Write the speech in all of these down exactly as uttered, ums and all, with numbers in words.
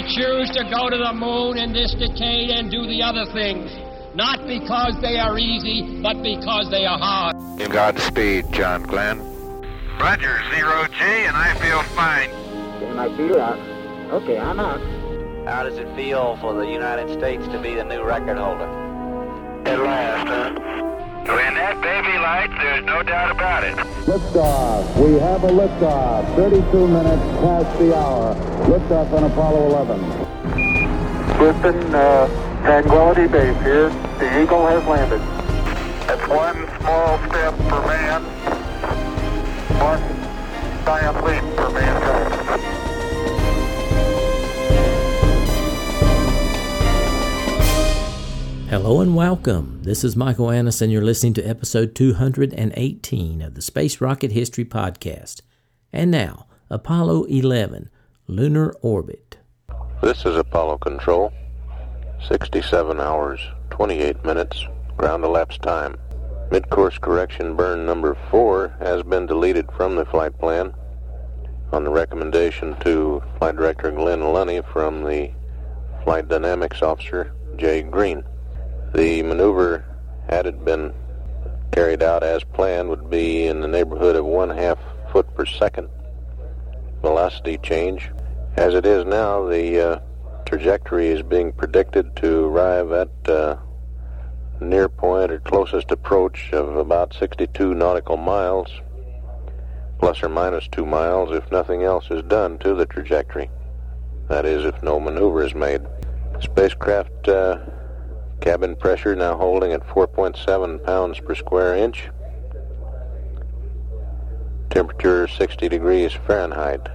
choose to go to the moon in this decade and do the other things, not because they are easy, but because they are hard. Godspeed, John Glenn. Roger, zero G, and I feel fine. Can I feel out? Okay, I'm out. How does it feel for the United States to be the new record holder? At last, huh? When that baby lights, there's no doubt about it. Liftoff. We have a liftoff. thirty-two minutes past the hour. Liftoff on Apollo eleven. Houston, uh, Tranquility Base here. The Eagle has landed. That's one small step for man, one giant leap for mankind. Hello and welcome. This is Michael Annis, and you're listening to episode two hundred eighteen of the Space Rocket History Podcast. And now, Apollo eleven, Lunar Orbit. This is Apollo Control. sixty-seven hours, twenty-eight minutes, ground elapsed time. Mid-course correction burn number four has been deleted from the flight plan on the recommendation to Flight Director Glenn Lunny from the Flight Dynamics Officer Jay Green. The maneuver, had it been carried out as planned, would be in the neighborhood of one half foot per second velocity change. As it is now, the uh, trajectory is being predicted to arrive at uh, near point or closest approach of about sixty-two nautical miles, plus or minus two miles if nothing else is done to the trajectory. That is, if no maneuver is made. Spacecraft uh, cabin pressure now holding at four point seven pounds per square inch. Temperature sixty degrees Fahrenheit.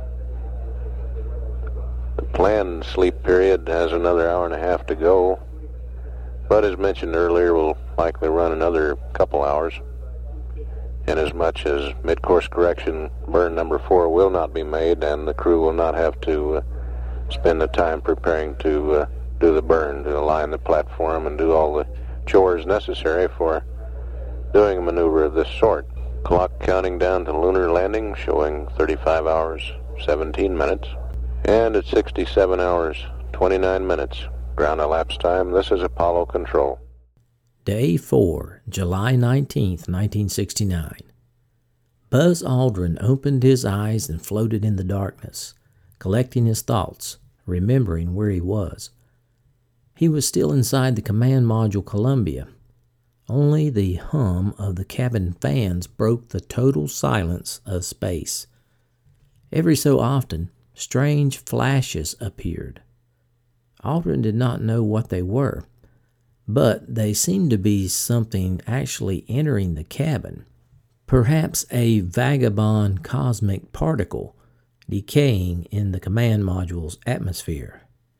The planned sleep period has another hour and a half to go, but as mentioned earlier, will likely run another couple hours. Inasmuch as mid-course correction burn number four will not be made, and the crew will not have to uh, spend the time preparing to uh, do the burn, to align the platform and do all the chores necessary for doing a maneuver of this sort. Clock counting down to lunar landing, showing thirty-five hours, seventeen minutes. And at sixty-seven hours, twenty-nine minutes, ground elapsed time, this is Apollo Control. Day four, July nineteenth, nineteen sixty-nine. Buzz Aldrin opened his eyes and floated in the darkness, collecting his thoughts, remembering where he was. He was still inside the command module Columbia. Only the hum of the cabin fans broke the total silence of space. Every so often, strange flashes appeared. Aldrin did not know what they were, but they seemed to be something actually entering the cabin. Perhaps a vagabond cosmic particle decaying in the command module's atmosphere.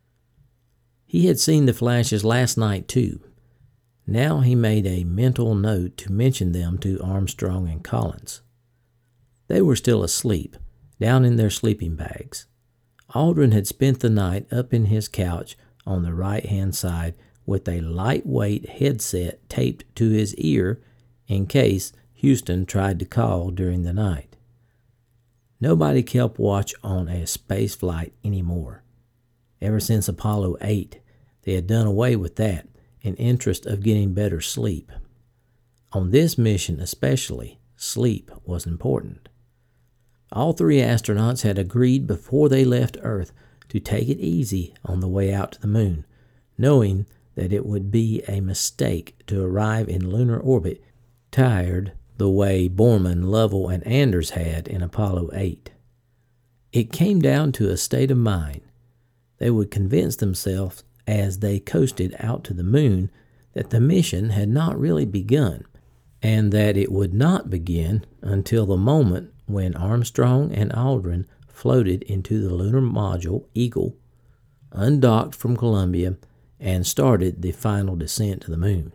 He had seen the flashes last night too. Now he made a mental note to mention them to Armstrong and Collins. They were still asleep, down in their sleeping bags. Aldrin had spent the night up in his couch on the right-hand side with a lightweight headset taped to his ear in case Houston tried to call during the night. Nobody kept watch on a space flight anymore. Ever since Apollo eight, they had done away with that in interest of getting better sleep. On this mission especially, sleep was important. All three astronauts had agreed before they left Earth to take it easy on the way out to the moon, knowing that it would be a mistake to arrive in lunar orbit tired the way Borman, Lovell, and Anders had in Apollo eight. It came down to a state of mind. They would convince themselves as they coasted out to the moon that the mission had not really begun, and that it would not begin until the moment when Armstrong and Aldrin floated into the lunar module Eagle, undocked from Columbia, and started the final descent to the moon.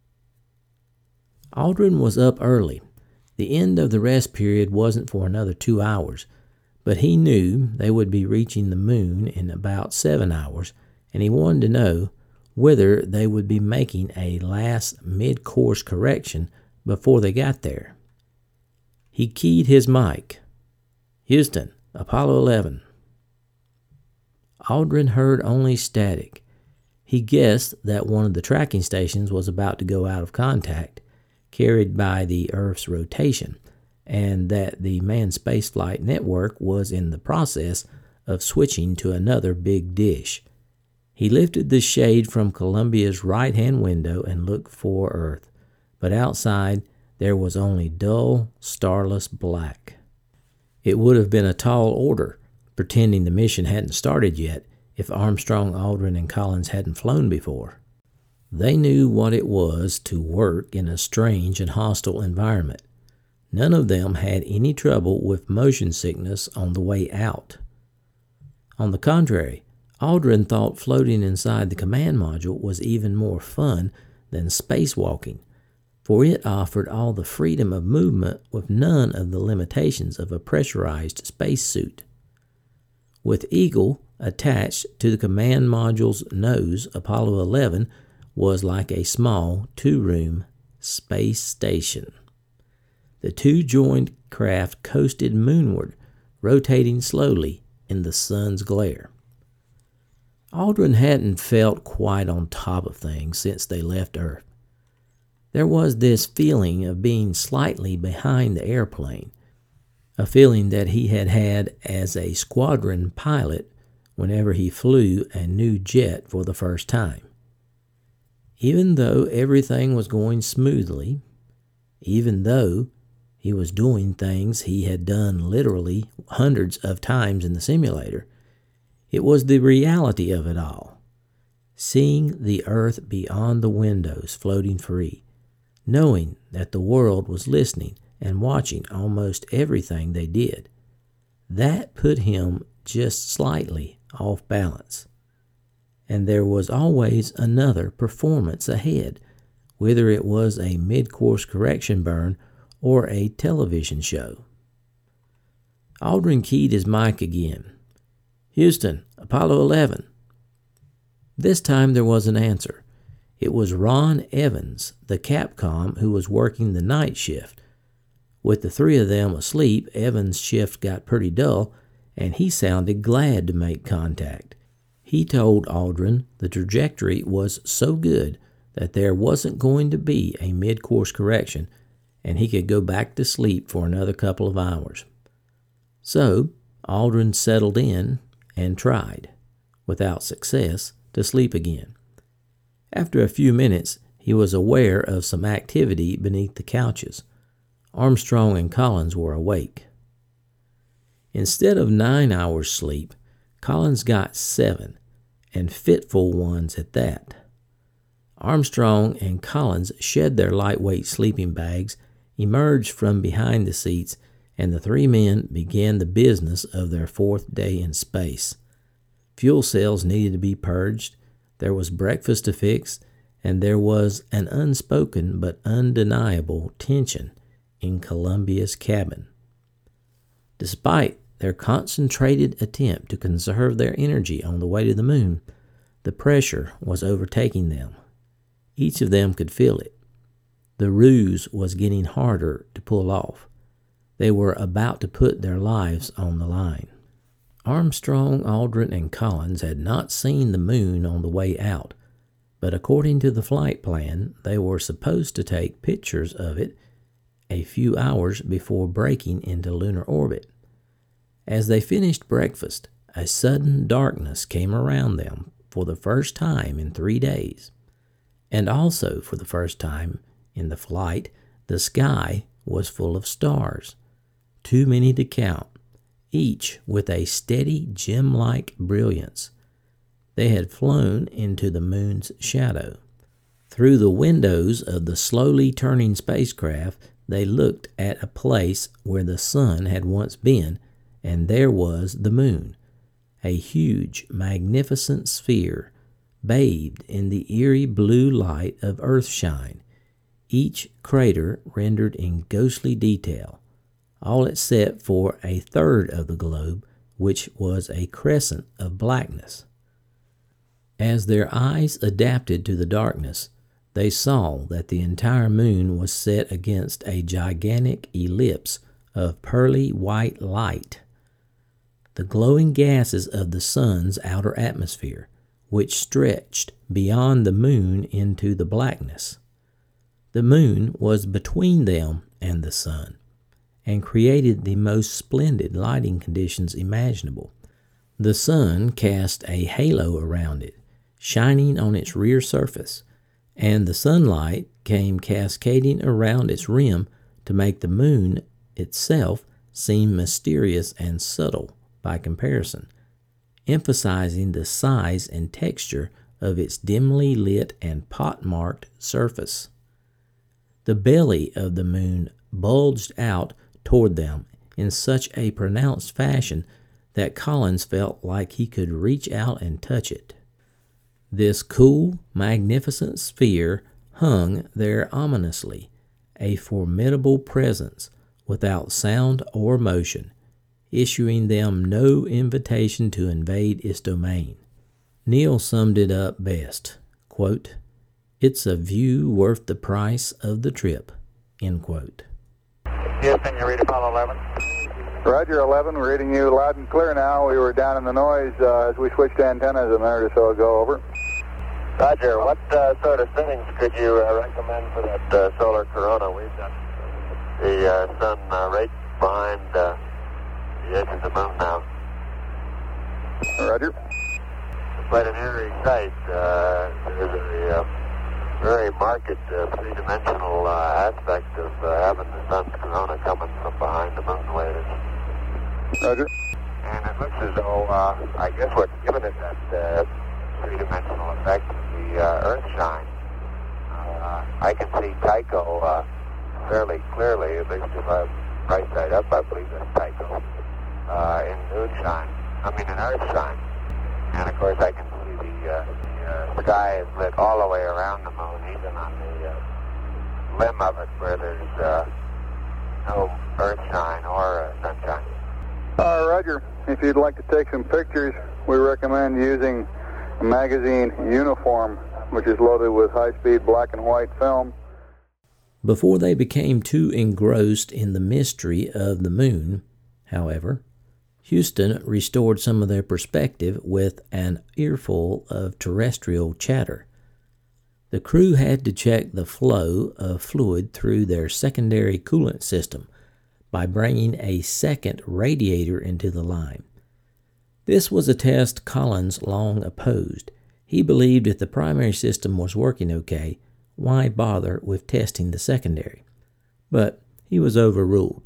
Aldrin was up early. The end of the rest period wasn't for another two hours, but he knew they would be reaching the moon in about seven hours, and he wanted to know whether they would be making a last mid-course correction before they got there. He keyed his mic. Houston, Apollo eleven. Aldrin heard only static. He guessed that one of the tracking stations was about to go out of contact, carried by the Earth's rotation, and that the manned spaceflight network was in the process of switching to another big dish. He lifted the shade from Columbia's right-hand window and looked for Earth, but outside there was only dull, starless black. It would have been a tall order, pretending the mission hadn't started yet, if Armstrong, Aldrin, and Collins hadn't flown before. They knew what it was to work in a strange and hostile environment. None of them had any trouble with motion sickness on the way out. On the contrary, Aldrin thought floating inside the command module was even more fun than spacewalking, for it offered all the freedom of movement with none of the limitations of a pressurized spacesuit. With Eagle attached to the command module's nose, Apollo eleven was like a small two-room space station. The two joined craft coasted moonward, rotating slowly in the sun's glare. Aldrin hadn't felt quite on top of things since they left Earth. There was this feeling of being slightly behind the airplane, a feeling that he had had as a squadron pilot whenever he flew a new jet for the first time. Even though everything was going smoothly, even though he was doing things he had done literally hundreds of times in the simulator, it was the reality of it all. Seeing the Earth beyond the windows floating free, knowing that the world was listening and watching almost everything they did, that put him just slightly off balance. And there was always another performance ahead, whether it was a mid-course correction burn or a television show. Aldrin keyed his mic again. "Houston, Apollo eleven. This time there was an answer. It was Ron Evans, the Capcom, who was working the night shift. With the three of them asleep, Evans' shift got pretty dull, and he sounded glad to make contact. He told Aldrin the trajectory was so good that there wasn't going to be a mid-course correction, and he could go back to sleep for another couple of hours. So Aldrin settled in and tried, without success, to sleep again. After a few minutes, he was aware of some activity beneath the couches. Armstrong and Collins were awake. Instead of nine hours sleep, Collins got seven, and fitful ones at that. Armstrong and Collins shed their lightweight sleeping bags, emerged from behind the seats, and the three men began the business of their fourth day in space. Fuel cells needed to be purged, there was breakfast to fix, and there was an unspoken but undeniable tension in Columbia's cabin. Despite their concentrated attempt to conserve their energy on the way to the moon, the pressure was overtaking them. Each of them could feel it. The ruse was getting harder to pull off. They were about to put their lives on the line. Armstrong, Aldrin, and Collins had not seen the moon on the way out, but according to the flight plan, they were supposed to take pictures of it a few hours before breaking into lunar orbit. As they finished breakfast, a sudden darkness came around them for the first time in three days. And also for the first time in the flight, the sky was full of stars, too many to count, each with a steady gem-like brilliance. They had flown into the moon's shadow. Through the windows of the slowly turning spacecraft, they looked at a place where the sun had once been, and there was the moon, a huge, magnificent sphere, bathed in the eerie blue light of earthshine, each crater rendered in ghostly detail, all except for a third of the globe, which was a crescent of blackness. As their eyes adapted to the darkness, they saw that the entire moon was set against a gigantic ellipse of pearly white light. the glowing gases of the sun's outer atmosphere, which stretched beyond the moon into the blackness. The moon was between them and the sun, and created the most splendid lighting conditions imaginable. The sun cast a halo around it, shining on its rear surface, and the sunlight came cascading around its rim to make the moon itself seem mysterious and subtle by comparison, emphasizing the size and texture of its dimly lit and pock-marked surface. The belly of the moon bulged out toward them in such a pronounced fashion that Collins felt like he could reach out and touch it. This cool, magnificent sphere hung there ominously, a formidable presence without sound or motion, issuing them no invitation to invade its domain. Neil summed it up best, quote, "It's a view worth the price of the trip," end quote. Houston, you read Apollo eleven? Roger, eleven, we're reading you loud and clear now. We were down in the noise uh, as we switched antennas a minute or so ago, over. Roger, what uh, sort of settings could you uh, recommend for that uh, solar corona? We've got the uh, sun uh, right behind uh, the edge of the moon now. Roger. It's quite an eerie sight. Uh, there's a uh, very marked uh, three-dimensional uh, aspect of uh, having the sun's corona coming from behind the moon the way it is. Roger. And it looks as though, uh, I guess what's giving it that uh, three-dimensional effect is the uh, earth shine. Uh, I can see Tycho uh, fairly clearly, at least if I'm right side up, I believe that's Tycho, uh, in moonshine, I mean in earth shine. And of course I can see the, uh, the uh, sky is lit all the way around the moon, even on the uh, limb of it where there's uh, no earth shine or uh, sunshine. Uh, Roger, if you'd like to take some pictures, we recommend using a magazine Uniform, which is loaded with high-speed black and white film. Before they became too engrossed in the mystery of the moon, however, Houston restored some of their perspective with an earful of terrestrial chatter. The crew had to check the flow of fluid through their secondary coolant system by bringing a second radiator into the line. This was a test Collins long opposed. He believed if the primary system was working okay, why bother with testing the secondary? But he was overruled.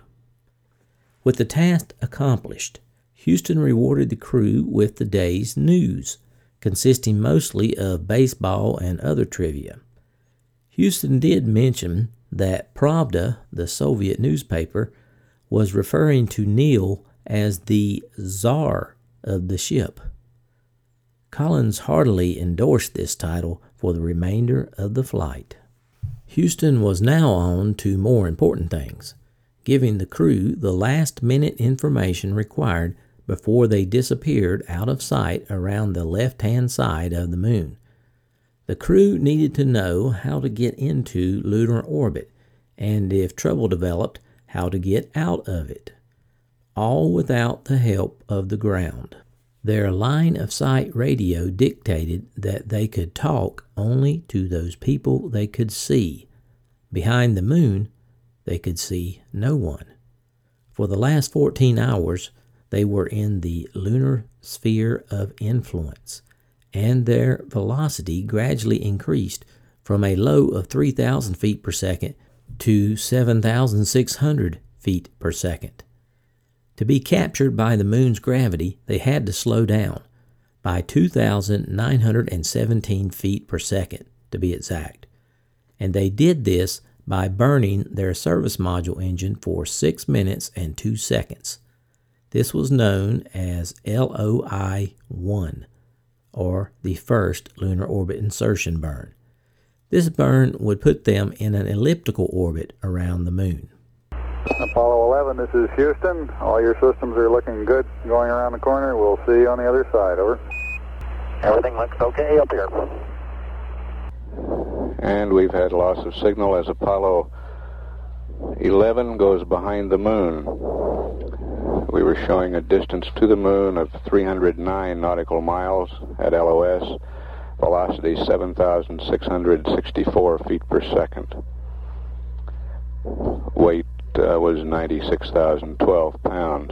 With the task accomplished, Houston rewarded the crew with the day's news, consisting mostly of baseball and other trivia. Houston did mention that Pravda, the Soviet newspaper, was referring to Neil as the Tsar of the ship. Collins heartily endorsed this title for the remainder of the flight. Houston was now on to more important things, giving the crew the last-minute information required before they disappeared out of sight around the left-hand side of the moon. The crew needed to know how to get into lunar orbit, and if trouble developed, how to get out of it, all without the help of the ground. Their line-of-sight radio dictated that they could talk only to those people they could see. Behind the moon, they could see no one. For the last fourteen hours, they were in the lunar sphere of influence, and their velocity gradually increased from a low of three thousand feet per second to seven thousand six hundred feet per second. To be captured by the moon's gravity, they had to slow down by two thousand nine hundred seventeen feet per second, to be exact. And they did this by burning their service module engine for six minutes and two seconds. This was known as L O I one, or the first lunar orbit insertion burn. This burn would put them in an elliptical orbit around the moon. Apollo eleven, this is Houston. All your systems are looking good going around the corner. We'll see you on the other side, over. Everything looks okay up here. And we've had loss of signal as Apollo eleven goes behind the moon. We were showing a distance to the moon of three hundred nine nautical miles at L O S, velocity seven thousand six hundred sixty-four feet per second. Weight uh, was ninety-six thousand twelve pounds.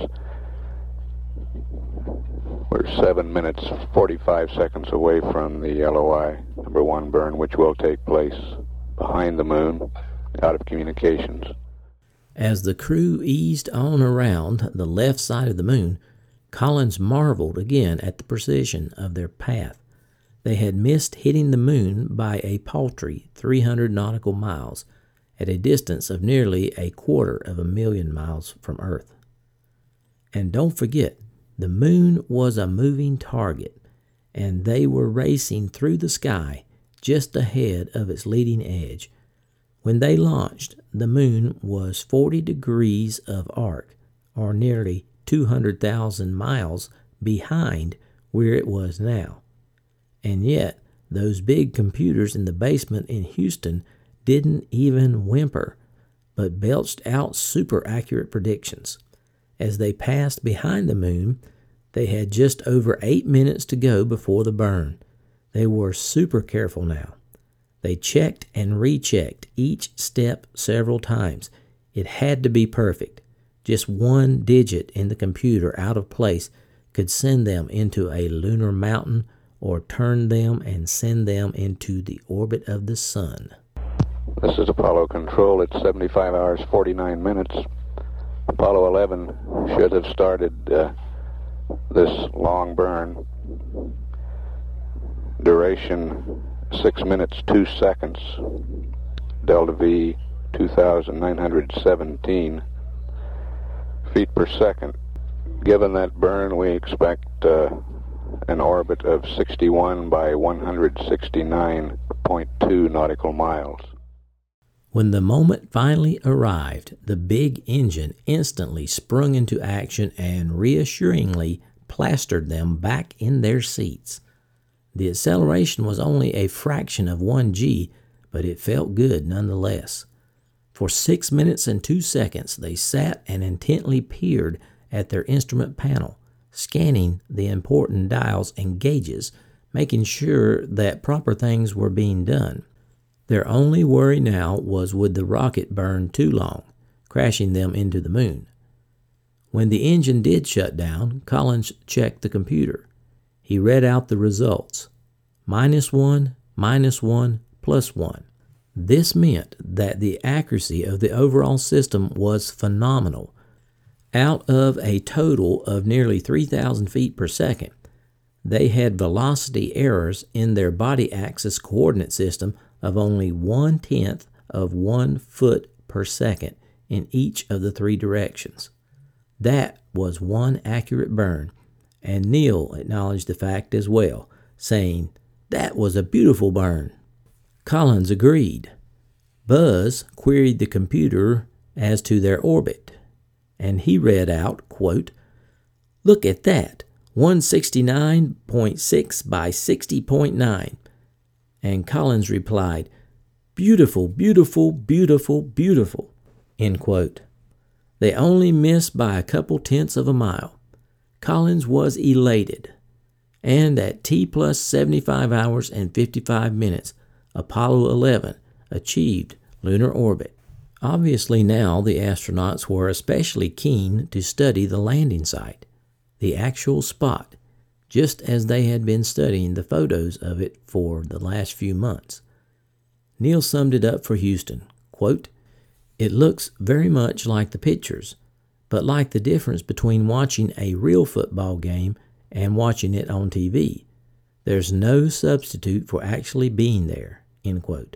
We're seven minutes, forty-five seconds away from the L O I number one burn, which will take place behind the moon, out of communications. As the crew eased on around the left side of the moon, Collins marveled again at the precision of their path. They had missed hitting the moon by a paltry three hundred nautical miles at a distance of nearly a quarter of a million miles from Earth. And don't forget, the moon was a moving target, and they were racing through the sky just ahead of its leading edge. When they launched, the moon was forty degrees of arc, or nearly two hundred thousand miles behind where it was now. And yet, those big computers in the basement in Houston didn't even whimper, but belched out super accurate predictions. As they passed behind the moon, they had just over eight minutes to go before the burn. They were super careful now. They checked and rechecked each step several times. It had to be perfect. Just one digit in the computer out of place could send them into a lunar mountain or turn them and send them into the orbit of the sun. This is Apollo Control. It's seventy-five hours, forty-nine minutes. Apollo eleven should have started uh, this long burn. Duration six minutes, two seconds. Delta V, two thousand nine hundred seventeen feet per second. Given that burn, we expect uh, an orbit of sixty-one by one hundred sixty-nine point two nautical miles. When the moment finally arrived, the big engine instantly sprung into action and reassuringly plastered them back in their seats. The acceleration was only a fraction of one G, but it felt good nonetheless. For six minutes and two seconds, they sat and intently peered at their instrument panel, scanning the important dials and gauges, making sure that proper things were being done. Their only worry now was, would the rocket burn too long, crashing them into the moon? When the engine did shut down, Collins checked the computer. He read out the results. Minus one, minus one, plus one. This meant that the accuracy of the overall system was phenomenal. Out of a total of nearly three thousand feet per second, they had velocity errors in their body axis coordinate system of only one-tenth of one foot per second in each of the three directions. That was one accurate burn, and Neil acknowledged the fact as well, saying, "That was a beautiful burn." Collins agreed. Buzz queried the computer as to their orbit, and he read out, quote, "Look at that, one sixty-nine point six by sixty point nine. And Collins replied, "Beautiful, beautiful, beautiful, beautiful," end quote. They only missed by a couple tenths of a mile. Collins was elated. And at T plus seventy-five hours and fifty-five minutes, Apollo eleven achieved lunar orbit. Obviously now the astronauts were especially keen to study the landing site, the actual spot, just as they had been studying the photos of it for the last few months. Neil summed it up for Houston, quote, "It looks very much like the pictures, but like the difference between watching a real football game and watching it on T V. There's no substitute for actually being there," end quote.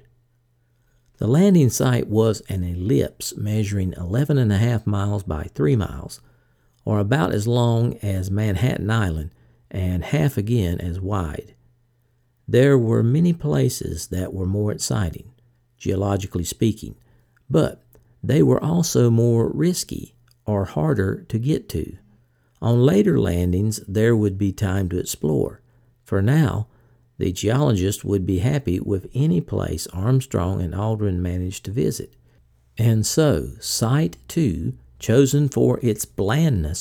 The landing site was an ellipse measuring eleven and a half miles by three miles, or about as long as Manhattan Island and half again as wide. There were many places that were more exciting, geologically speaking, but they were also more risky or harder to get to. On later landings, there would be time to explore. For now, the geologists would be happy with any place Armstrong and Aldrin managed to visit. And so, Site two, chosen for its blandness,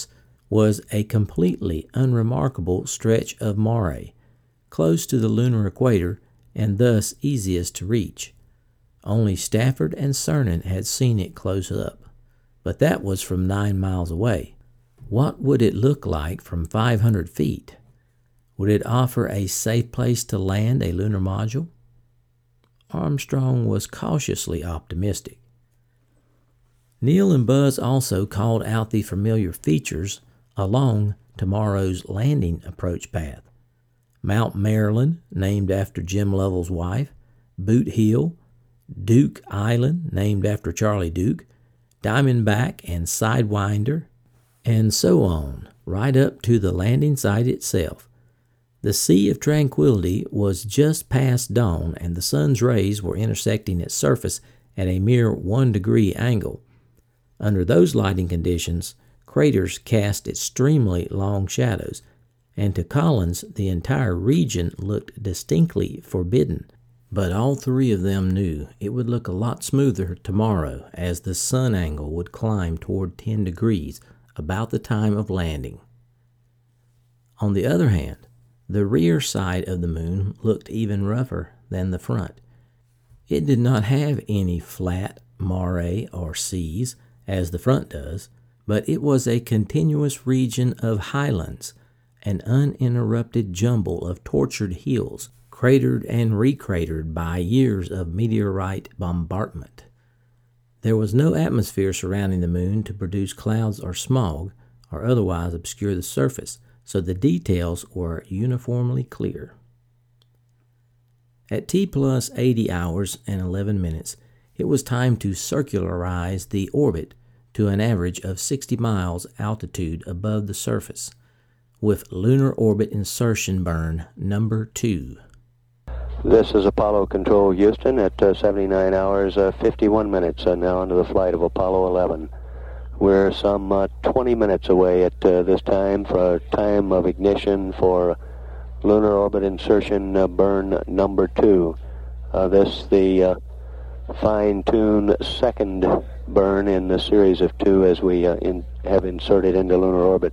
was a completely unremarkable stretch of mare, close to the lunar equator and thus easiest to reach. Only Stafford and Cernan had seen it close up, but that was from nine miles away. What would it look like from five hundred feet? Would it offer a safe place to land a lunar module? Armstrong was cautiously optimistic. Neil and Buzz also called out the familiar features along tomorrow's landing approach path. Mount Maryland, named after Jim Lovell's wife, Boot Hill, Duke Island, named after Charlie Duke, Diamondback and Sidewinder, and so on, right up to the landing site itself. The Sea of Tranquility was just past dawn, and the sun's rays were intersecting its surface at a mere one degree angle. Under those lighting conditions, craters cast extremely long shadows, and to Collins the entire region looked distinctly forbidding. But all three of them knew it would look a lot smoother tomorrow as the sun angle would climb toward ten degrees about the time of landing. On the other hand, the rear side of the moon looked even rougher than the front. It did not have any flat mare or seas, as the front does, but it was a continuous region of highlands, an uninterrupted jumble of tortured hills, cratered and recratered by years of meteorite bombardment. There was no atmosphere surrounding the moon to produce clouds or smog, or otherwise obscure the surface, so the details were uniformly clear. At T plus eighty hours and eleven minutes, it was time to circularize the orbit to an average of sixty miles altitude above the surface, with lunar orbit insertion burn number two. This is Apollo Control Houston at uh, seventy-nine hours, uh, fifty-one minutes, uh, now into the flight of Apollo eleven. We're some uh, twenty minutes away at uh, this time for time of ignition for lunar orbit insertion uh, burn number two. Uh, this the uh, fine-tuned second burn in the series of two as we uh, in, have inserted into lunar orbit.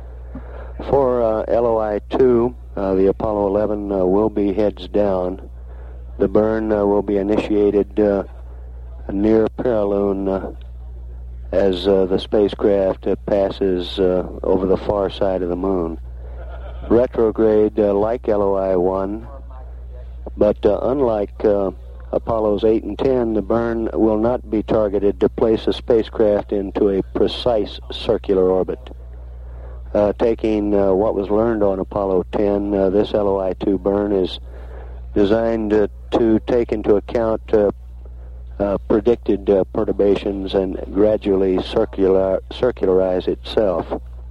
For uh, L O I two, uh, the Apollo eleven uh, will be heads down. The burn uh, will be initiated uh, near Paralune uh, as uh, the spacecraft uh, passes uh, over the far side of the moon. Retrograde uh, like L O I one, but uh, unlike uh, Apollos eight and ten, the burn will not be targeted to place a spacecraft into a precise circular orbit. Uh, taking uh, what was learned on Apollo ten, uh, this L O I two burn is designed uh, to take into account uh, uh, predicted uh, perturbations and gradually circular circularize itself.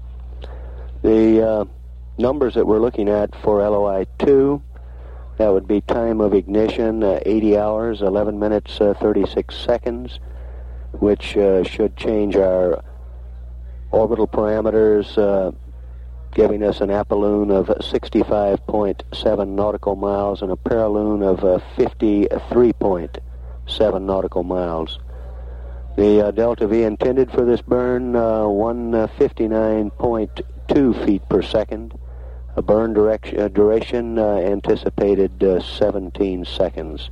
The uh, numbers that we're looking at for L O I two, that would be time of ignition, uh, eighty hours, eleven minutes, uh, thirty-six seconds, which uh, should change our orbital parameters, uh, giving us an apolune of sixty-five point seven nautical miles and a paralune of uh, fifty-three point seven nautical miles. The uh, delta V intended for this burn, uh, one fifty-nine point two feet per second. A burn direction, uh, duration uh, anticipated uh, seventeen seconds.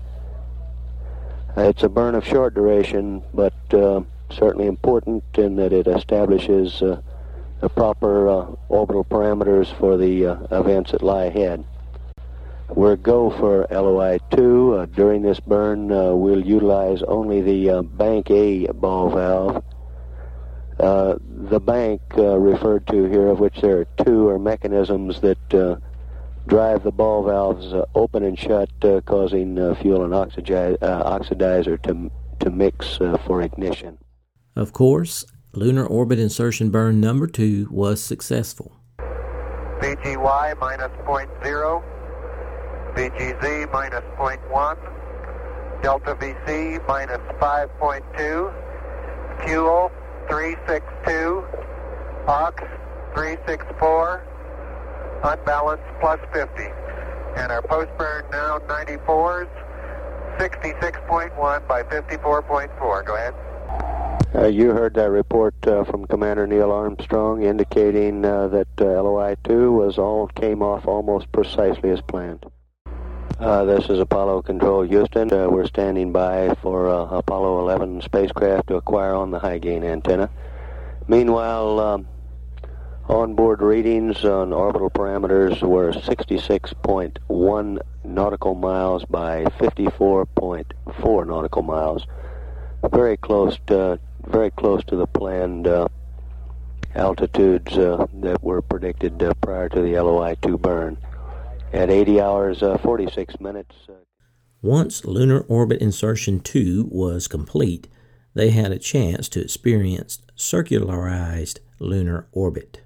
Uh, it's a burn of short duration, but uh, certainly important in that it establishes uh, the proper uh, orbital parameters for the uh, events that lie ahead. We're go for L O I two. Uh, during this burn, uh, we'll utilize only the uh, Bank A ball valve. Uh, the bank uh, referred to here, of which there are two, are mechanisms that uh, drive the ball valves uh, open and shut, uh, causing uh, fuel and oxigi- uh, oxidizer to, to mix uh, for ignition. Of course, lunar orbit insertion burn number two was successful. V G Y minus zero point zero, V G Z minus zero point one, Delta V C minus five point two, Q O three six two, Aux three six four, unbalanced plus fifty. And our post-burn now ninety-fours, sixty-six point one by fifty-four point four. Go ahead. Uh, you heard that report uh, from Commander Neil Armstrong indicating uh, that uh, L O I two was all came off almost precisely as planned. Uh, this is Apollo Control, Houston. Uh, we're standing by for uh, Apollo eleven spacecraft to acquire on the high gain antenna. Meanwhile, um, onboard readings on orbital parameters were sixty-six point one nautical miles by fifty-four point four nautical miles. Very close to, very close to the planned uh, altitudes uh, that were predicted uh, prior to the L O I two burn. At eighty hours, uh, forty-six minutes. Uh... Once Lunar Orbit Insertion two was complete, they had a chance to experience circularized lunar orbit.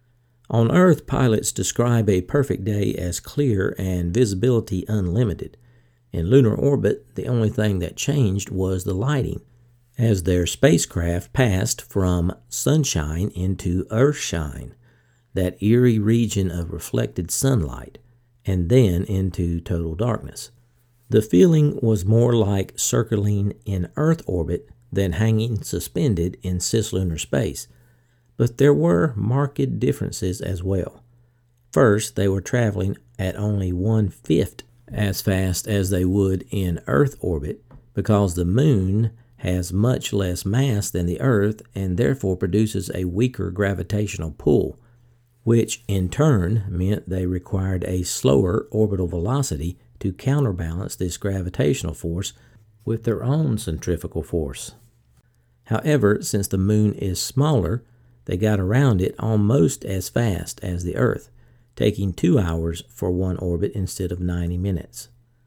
On Earth, pilots describe a perfect day as clear and visibility unlimited. In lunar orbit, the only thing that changed was the lighting, as their spacecraft passed from sunshine into earthshine, that eerie region of reflected sunlight, and then into total darkness. The feeling was more like circling in Earth orbit than hanging suspended in cislunar space, but there were marked differences as well. First, they were traveling at only one-fifth as fast as they would in Earth orbit because the Moon has much less mass than the Earth and therefore produces a weaker gravitational pull, which in turn meant they required a slower orbital velocity to counterbalance this gravitational force with their own centrifugal force. However, since the Moon is smaller, they got around it almost as fast as the Earth, taking two hours for one orbit instead of ninety minutes.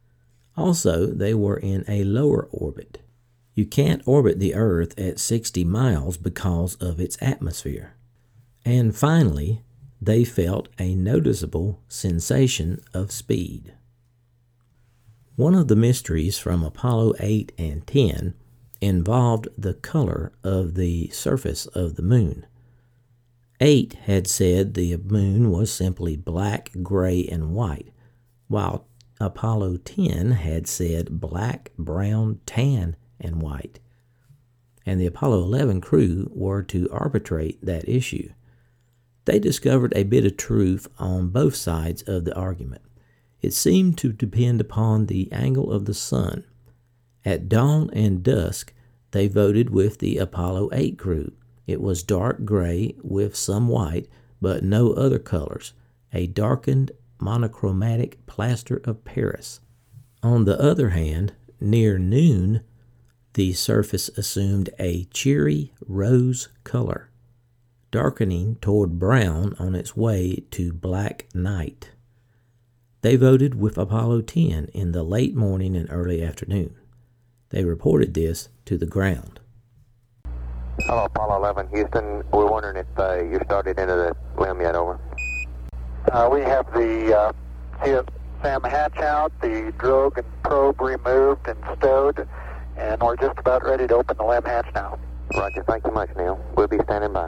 Also, they were in a lower orbit. You can't orbit the Earth at sixty miles because of its atmosphere. And finally, they felt a noticeable sensation of speed. One of the mysteries from Apollo eight and ten involved the color of the surface of the Moon. eight had said the Moon was simply black, gray, and white, while Apollo ten had said black, brown, tan, and white. And the Apollo eleven crew were to arbitrate that issue. They discovered a bit of truth on both sides of the argument. It seemed to depend upon the angle of the sun. At dawn and dusk, they voted with the Apollo eight crew. It was dark gray with some white, but no other colors, a darkened monochromatic plaster of Paris. On the other hand, near noon, the surface assumed a cheery rose color, darkening toward brown on its way to black night. They voted with Apollo ten in the late morning and early afternoon. They reported this to the ground. Hello, Apollo eleven, Houston. We're wondering if uh, you started into the limb yet, over. Uh, we have the uh, C F SAM hatch out, the drogue and probe removed and stowed, and we're just about ready to open the limb hatch now. Roger, thank you much, Neil. We'll be standing by.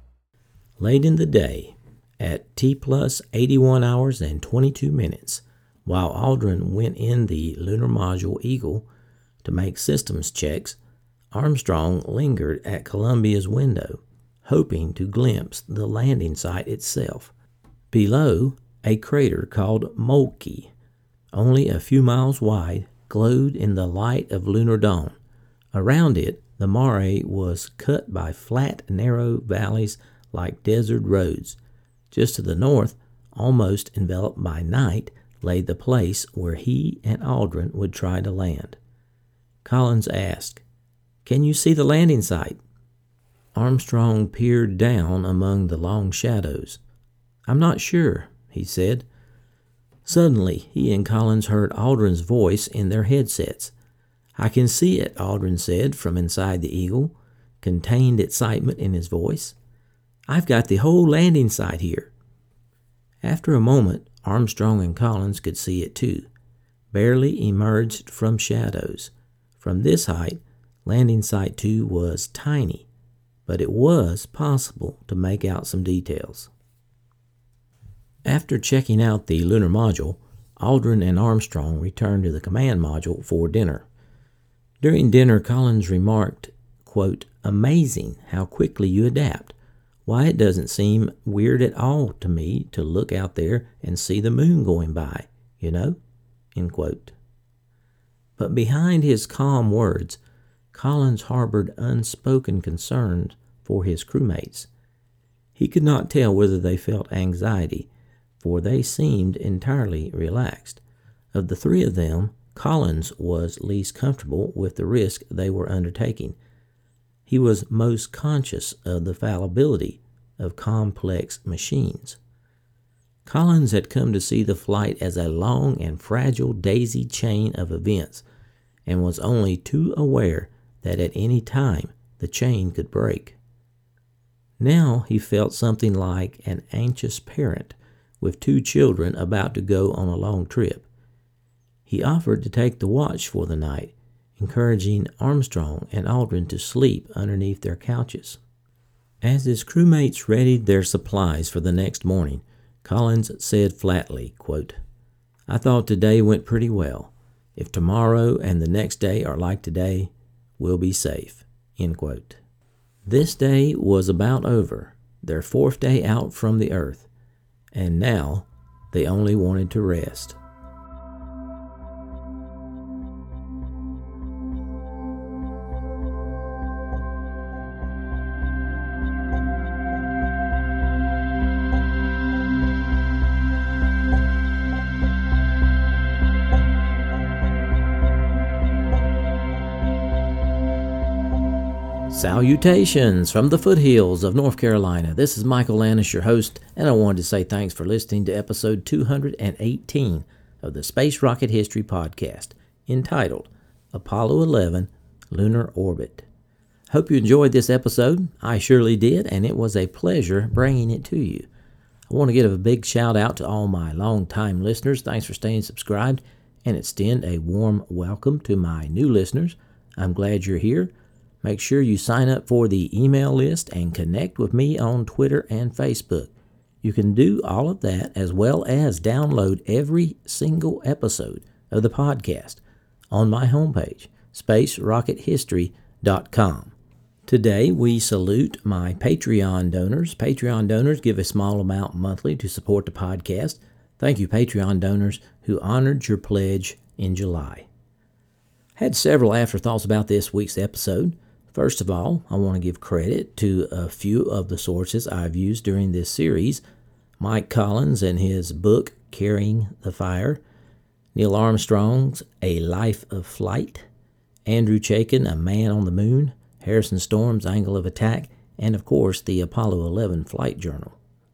Late in the day, at T plus eighty-one hours and twenty-two minutes, while Aldrin went in the lunar module Eagle to make systems checks, Armstrong lingered at Columbia's window, hoping to glimpse the landing site itself. Below, a crater called Moltke, only a few miles wide, glowed in the light of lunar dawn. Around it, the Mare was cut by flat, narrow valleys like desert roads. Just to the north, almost enveloped by night, lay the place where he and Aldrin would try to land. Collins asked, "Can you see the landing site?" Armstrong peered down among the long shadows. "I'm not sure," he said. Suddenly, he and Collins heard Aldrin's voice in their headsets. "I can see it," Aldrin said from inside the Eagle, contained excitement in his voice. "I've got the whole landing site here." After a moment, Armstrong and Collins could see it too, barely emerged from shadows. From this height, landing site two was tiny, but it was possible to make out some details. After checking out the lunar module, Aldrin and Armstrong returned to the command module for dinner. During dinner, Collins remarked, quote, amazing how quickly you adapt. Why, it doesn't seem weird at all to me to look out there and see the moon going by, you know, end quote. But behind his calm words, Collins harbored unspoken concerns for his crewmates. He could not tell whether they felt anxiety, for they seemed entirely relaxed. Of the three of them, Collins was least comfortable with the risk they were undertaking. He was most conscious of the fallibility of complex machines. Collins had come to see the flight as a long and fragile daisy chain of events, and was only too aware that at any time the chain could break. Now he felt something like an anxious parent with two children about to go on a long trip. He offered to take the watch for the night, encouraging Armstrong and Aldrin to sleep underneath their couches. As his crewmates readied their supplies for the next morning, Collins said flatly, quote, I thought today went pretty well. If tomorrow and the next day are like today, we'll be safe, end quote. This day was about over, their fourth day out from the Earth, and now they only wanted to rest. Salutations from the foothills of North Carolina. This is Michael Lannis, your host, and I wanted to say thanks for listening to episode two hundred eighteen of the Space Rocket History Podcast, entitled Apollo eleven Lunar Orbit. Hope you enjoyed this episode. I surely did, and it was a pleasure bringing it to you. I want to give a big shout out to all my long-time listeners. Thanks for staying subscribed, and extend a warm welcome to my new listeners. I'm glad you're here. Make sure you sign up for the email list and connect with me on Twitter and Facebook. You can do all of that as well as download every single episode of the podcast on my homepage, space rocket history dot com. Today we salute my Patreon donors. Patreon donors give a small amount monthly to support the podcast. Thank you, Patreon donors who honored your pledge in July. Had several afterthoughts about this week's episode. First of all, I want to give credit to a few of the sources I've used during this series. Mike Collins and his book, Carrying the Fire, Neil Armstrong's A Life of Flight, Andrew Chaikin, A Man on the Moon, Harrison Storm's Angle of Attack, and of course the Apollo eleven Flight Journal.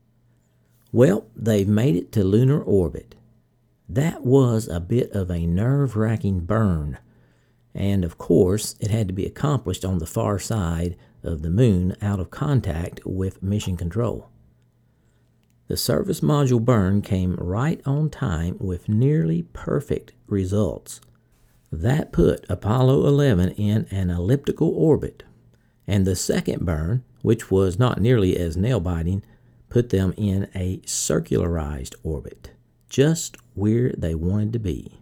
Well, they've made it to lunar orbit. That was a bit of a nerve-wracking burn. And, of course, it had to be accomplished on the far side of the moon out of contact with mission control. The service module burn came right on time with nearly perfect results. That put Apollo eleven in an elliptical orbit, and the second burn, which was not nearly as nail-biting, put them in a circularized orbit, just where they wanted to be.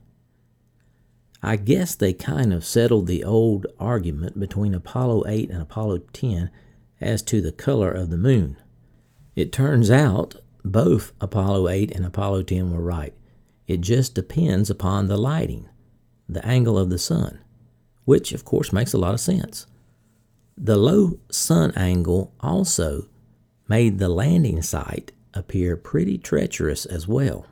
I guess they kind of settled the old argument between Apollo eight and Apollo ten as to the color of the moon. It turns out both Apollo eight and Apollo ten were right. It just depends upon the lighting, the angle of the sun, which of course makes a lot of sense. The low sun angle also made the landing site appear pretty treacherous as well.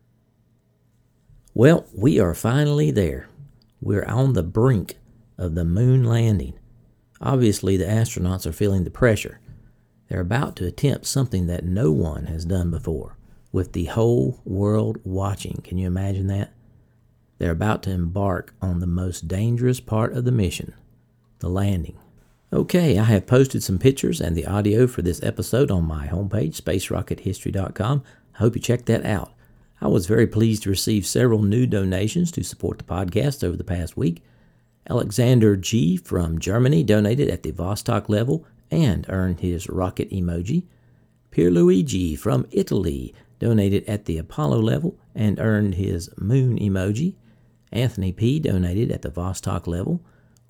Well, we are finally there. We're on the brink of the moon landing. Obviously, the astronauts are feeling the pressure. They're about to attempt something that no one has done before, with the whole world watching. Can you imagine that? They're about to embark on the most dangerous part of the mission, the landing. Okay, I have posted some pictures and the audio for this episode on my homepage, space rocket history dot com. I hope you check that out. I was very pleased to receive several new donations to support the podcast over the past week. Alexander G. from Germany donated at the Vostok level and earned his rocket emoji. Pierluigi from Italy donated at the Apollo level and earned his moon emoji. Anthony P. donated at the Vostok level.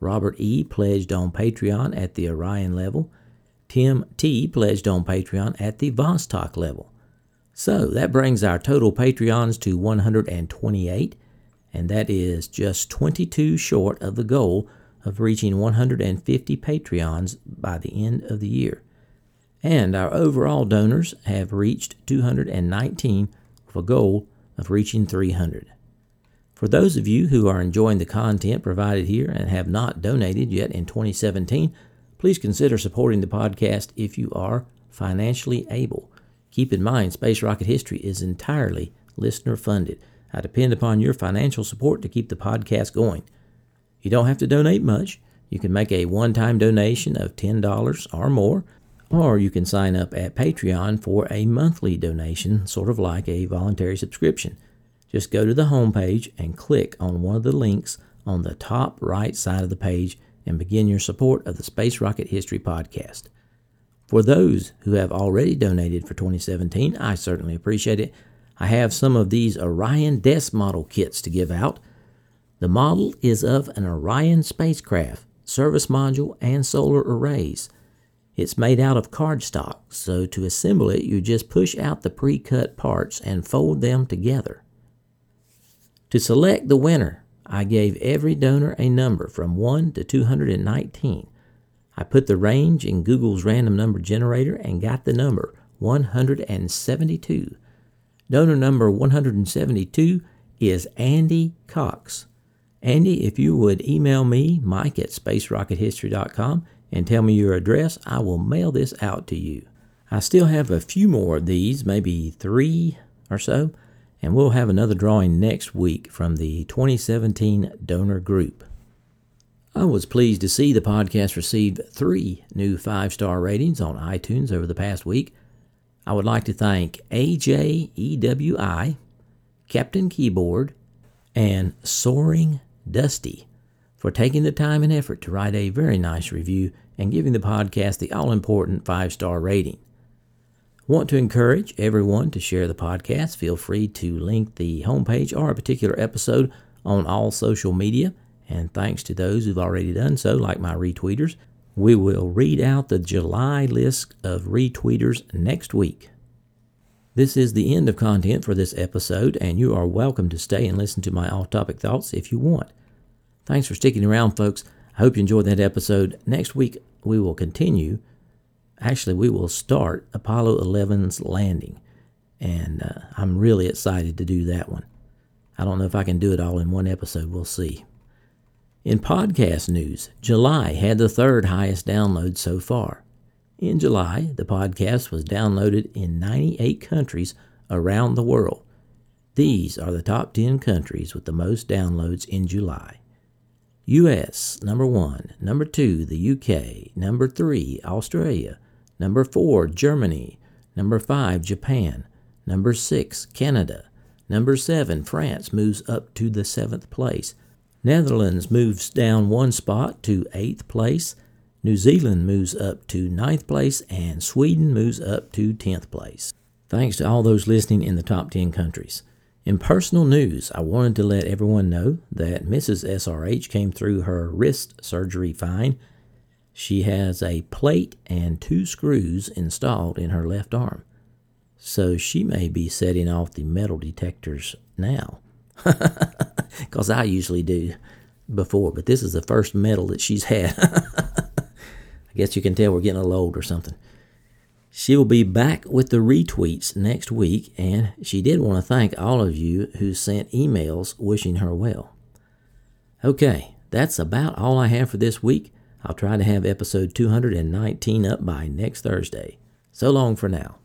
Robert E. pledged on Patreon at the Orion level. Tim T. pledged on Patreon at the Vostok level. So that brings our total Patreons to one hundred twenty-eight, and that is just twenty-two short of the goal of reaching one hundred fifty Patreons by the end of the year. And our overall donors have reached two hundred nineteen with a goal of reaching three hundred. For those of you who are enjoying the content provided here and have not donated yet in twenty seventeen, please consider supporting the podcast if you are financially able. Keep in mind, Space Rocket History is entirely listener-funded. I depend upon your financial support to keep the podcast going. You don't have to donate much. You can make a one-time donation of ten dollars or more, or you can sign up at Patreon for a monthly donation, sort of like a voluntary subscription. Just go to the homepage and click on one of the links on the top right side of the page and begin your support of the Space Rocket History Podcast. For those who have already donated for twenty seventeen, I certainly appreciate it. I have some of these Orion Desk Model kits to give out. The model is of an Orion spacecraft, service module, and solar arrays. It's made out of cardstock, so to assemble it, you just push out the pre-cut parts and fold them together. To select the winner, I gave every donor a number from one to two hundred nineteen. I put the range in Google's random number generator and got the number one hundred seventy-two. Donor number one hundred seventy-two is Andy Cox. Andy, if you would email me, Mike at space rocket history dot com, and tell me your address, I will mail this out to you. I still have a few more of these, maybe three or so, and we'll have another drawing next week from the twenty seventeen donor group. I was pleased to see the podcast received three new five-star ratings on iTunes over the past week. I would like to thank A J E W I, Captain Keyboard, and Soaring Dusty for taking the time and effort to write a very nice review and giving the podcast the all-important five-star rating. Want to encourage everyone to share the podcast? Feel free to link the homepage or a particular episode on all social media. And thanks to those who've already done so, like my retweeters, we will read out the July list of retweeters next week. This is the end of content for this episode, and you are welcome to stay and listen to my off-topic thoughts if you want. Thanks for sticking around, folks. I hope you enjoyed that episode. Next week, we will continue. Actually, we will start Apollo eleven's landing, and uh, I'm really excited to do that one. I don't know if I can do it all in one episode. We'll see. In podcast news, July had the third highest download so far. In July, the podcast was downloaded in ninety-eight countries around the world. These are the top ten countries with the most downloads in July. U S, number one. Number two, the U K. Number three, Australia. Number four, Germany. Number five, Japan. Number six, Canada. Number seven, France moves up to the seventh place. Netherlands moves down one spot to eighth place. New Zealand moves up to ninth place, and Sweden moves up to tenth place. Thanks to all those listening in the top ten countries. In personal news, I wanted to let everyone know that Missus S R H came through her wrist surgery fine. She has a plate and two screws installed in her left arm. So she may be setting off the metal detectors now. Because I usually do before, but this is the first metal that she's had. I guess you can tell we're getting a little old or something. She will be back with the retweets next week, and she did want to thank all of you who sent emails wishing her well. Okay, that's about all I have for this week. I'll try to have episode two hundred nineteen up by next Thursday. So long for now.